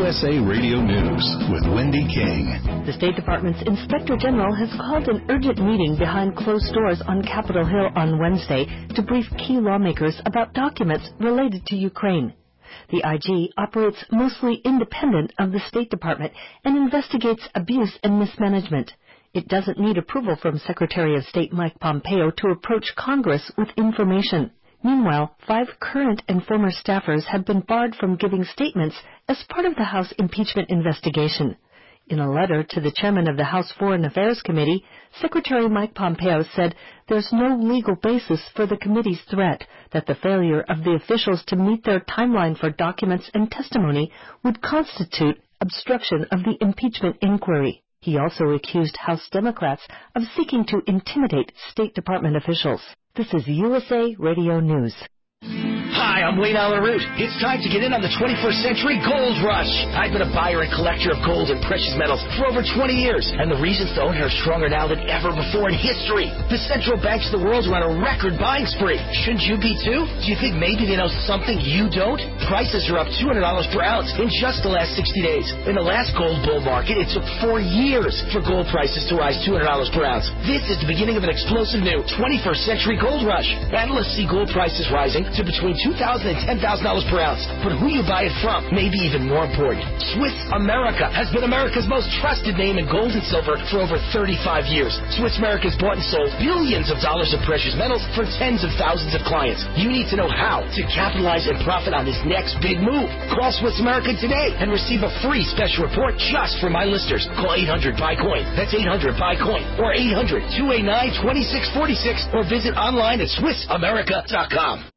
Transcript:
USA Radio News with Wendy King. The State Department's Inspector General has called an urgent meeting behind closed doors on Capitol Hill on Wednesday to brief key lawmakers about documents related to Ukraine. The IG operates mostly independent of the State Department and investigates abuse and mismanagement. It doesn't need approval from Secretary of State Mike Pompeo to approach Congress with information. Meanwhile, 5 current and former staffers have been barred from giving statements as part of the House impeachment investigation. In a letter to the chairman of the House Foreign Affairs Committee, Secretary Mike Pompeo said there's no legal basis for the committee's threat that the failure of the officials to meet their timeline for documents and testimony would constitute obstruction of the impeachment inquiry. He also accused House Democrats of seeking to intimidate State Department officials. This is USA Radio News. Hi, I'm Wayne Allen Root. It's time to get in on the 21st century gold rush. I've been a buyer and collector of gold and precious metals for over 20 years, and the reasons to own are stronger now than ever before in history. The central banks of the world are on a record buying spree. Shouldn't you be too? Do you think maybe they know something you don't? Prices are up $200 per ounce in just the last 60 days. In the last gold bull market, it took 4 years for gold prices to rise $200 per ounce. This is the beginning of an explosive new 21st century gold rush. Analysts see gold prices rising to between $2,000 and $10,000 per ounce. But who you buy it from may be even more important. Swiss America has been America's most trusted name in gold and silver for over 35 years. Swiss America has bought and sold billions of dollars of precious metals for tens of thousands of clients. You need to know how to capitalize and profit on this next big move. Call Swiss America today and receive a free special report just for my listeners. Call 800-BUY-COIN. That's 800-BUY-COIN. Or 800-289-2646. Or visit online at SwissAmerica.com.